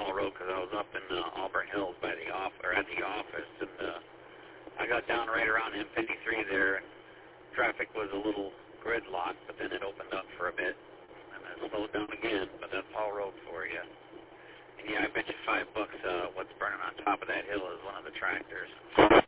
Hall Road because I was up in Auburn Hills by the at the office, and I got down right around M53 there, and traffic was a little gridlocked, but then it opened up for a bit, and then it slowed down again, but that's Hall Road for you. And yeah, I bet you $5 what's burning on top of that hill is one of the tractors.